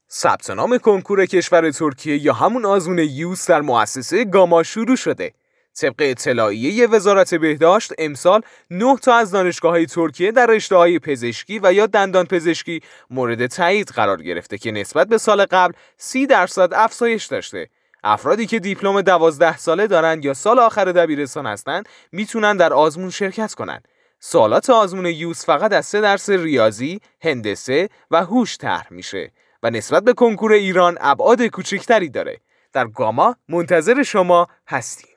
ثبت نام کنکور کشور ترکیه یا همون آزمون یوس در مؤسسه گاما شروع شده. طبق اطلاعیه وزارت بهداشت امسال 9 تا از دانشگاه‌های ترکیه در رشته‌های پزشکی و یا دندان پزشکی مورد تایید قرار گرفته که نسبت به سال قبل 30% افزایش داشته. افرادی که دیپلم 12 ساله دارن یا سال آخر دبیرستان هستن میتونن در آزمون شرکت کنن. سوالات آزمون یوس فقط از 3 درس ریاضی، هندسه و هوش طرح میشه و نسبت به کنکور ایران ابعاد کوچکتری داره. در گاما منتظر شما هستیم.